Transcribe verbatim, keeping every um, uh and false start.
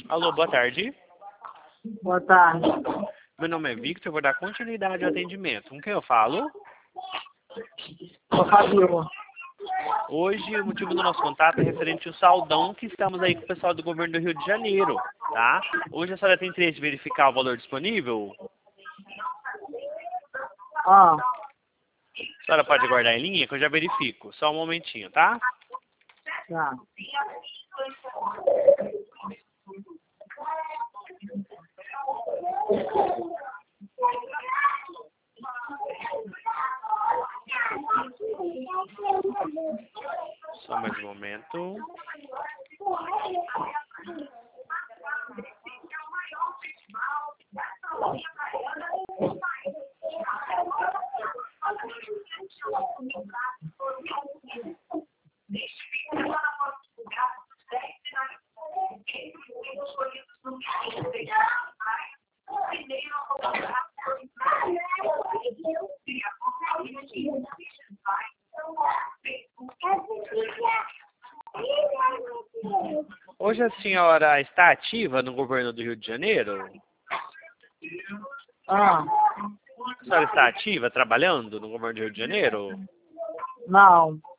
Alô, boa tarde. Boa tarde. Meu nome é Victor, eu vou dar continuidade ao atendimento. Com quem eu falo? Ô, Fabiola. Hoje, o motivo do nosso contato é referente ao saldão que estamos aí com o pessoal do governo do Rio de Janeiro, tá? Hoje a senhora tem interesse em verificar o valor disponível? Ah, A senhora pode aguardar em linha que eu já verifico. Só um momentinho, tá? tá. Só mais um momento. Hoje a senhora está ativa no governo do Rio de Janeiro? Ah, A senhora está ativa trabalhando no governo do Rio de Janeiro? não.